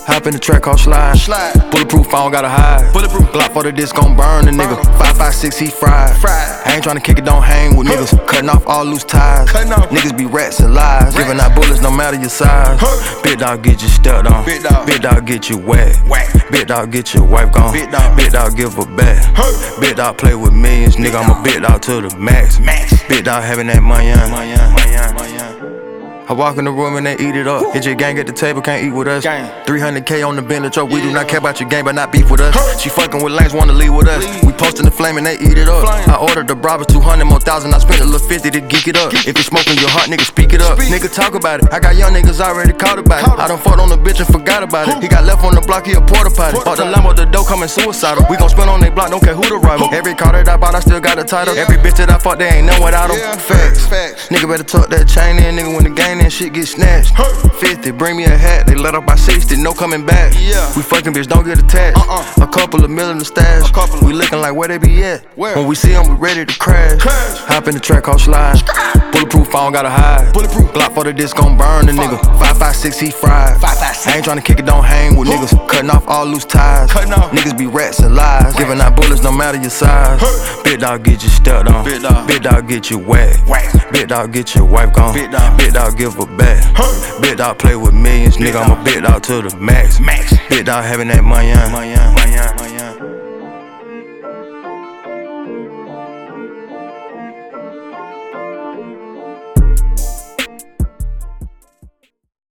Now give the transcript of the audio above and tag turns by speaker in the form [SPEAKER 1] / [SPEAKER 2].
[SPEAKER 1] Hop in the track, call slide. Bulletproof, I don't gotta hide. Bulletproof. Glock for the disc, gon' burn the nigga. 5.56, he fried. I ain't tryna kick it, don't hang with niggas. Cutting off all loose ties. Niggas be rats and lies. Giving out bullets no matter your size. Big dog get you stepped on. Big dog get you whack. Big dog get your wife gone. Big dog give her back. Big dog play with millions, nigga. I'm a big dog to the max. Big dog having that money. I walk in the room and they eat it up. Hit your gang at the table, can't eat with us. 300K on the Bentley truck. We do not care about your game, but not beef with us. She fucking with lanes, wanna leave with us. We postin' the flame and they eat it up. I ordered the Brabus 200 more thousand. I spent a little 50 to geek it up. If you smoking your heart, nigga, speak it up. Nigga, talk about it. I got young niggas already caught about it. I done fucked on the bitch and forgot about it. He got left on the block, he a porta potty. Bought the Lambo, the dough coming suicidal. We gon' spin on they block, don't care who the rival. Every car that I bought, I still got a title. Every bitch that I fucked, they ain't none without them. Facts. Nigga better tuck that chain in, nigga, when the gang in, shit get snatched. 50, bring me a hat, they let up by 60, no coming back. We fucking bitch, don't get attached. A couple of million to stash. We looking like where they be at. When we see them, we ready to crash. Hop in the track, call slide. Bulletproof, I don't gotta hide. Glock for the disc, gon' burn the nigga. 5.56, he fried. I ain't tryna kick it, don't hang with niggas. Cutting off all loose ties. Niggas be rats and lies. Giving out bullets no matter your size. Big dog get you stepped on. Big dog get you whack. Big dog get your wife gone. Big dog give her back. Big dog play with millions, nigga. I'm a big dog to the max. Big dog having that money.